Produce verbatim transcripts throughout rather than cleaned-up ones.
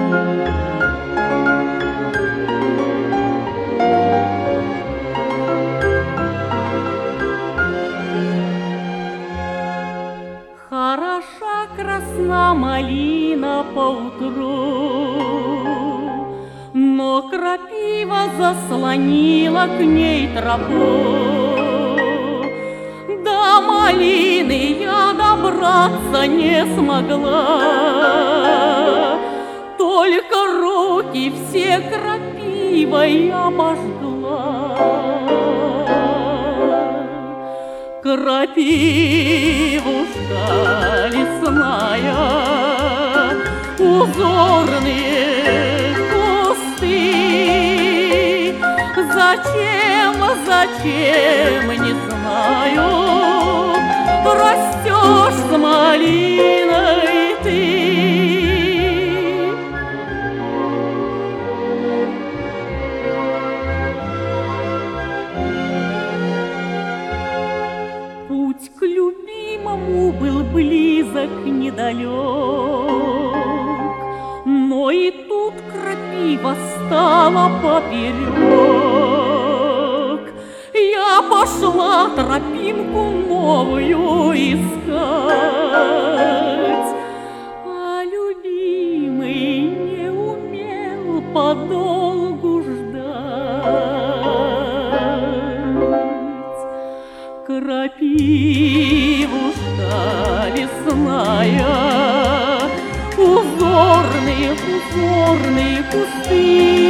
Хороша красна малина поутру, но крапива заслонила к ней тропу. До малины я добраться не смогла, только руки все крапивой обожгла. Крапивушка лесная, узорные кусты, зачем, зачем, не знаю, растешь с малиной ты. Путь к любимому был близок, недалек, но и тут крапива стала поперек. Я пошла тропинку новую искать, а любимый не умел подолгу ждать. Крапивушка лесная, узорные, узорные кусты,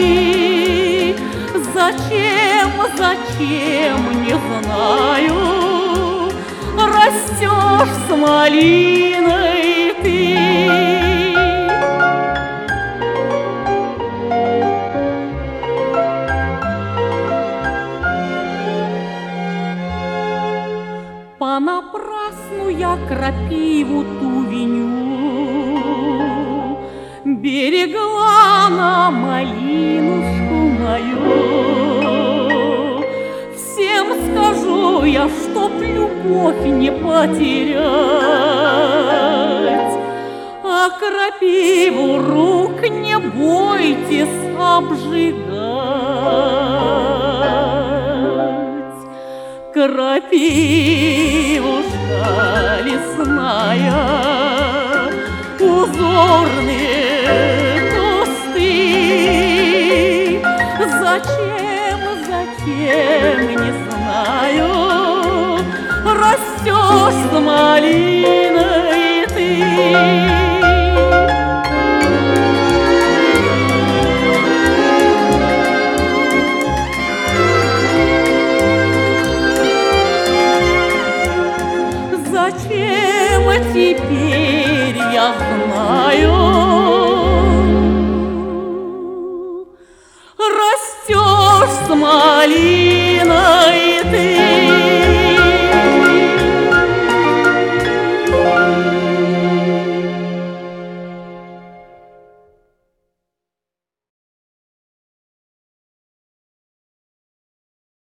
зачем, зачем, не знаю, растешь с малиной ты. Понапрасну я крапиву ту виню, берегла на малинушку мою. Всем скажу я, чтоб любовь не потерять, а крапиву рук не бойтесь обжигать. Крапивушка лесная, узорные кусты, зачем, зачем, не знаю, растешь с малиной ты. Зачем теперь я знаю, растешь с малиной.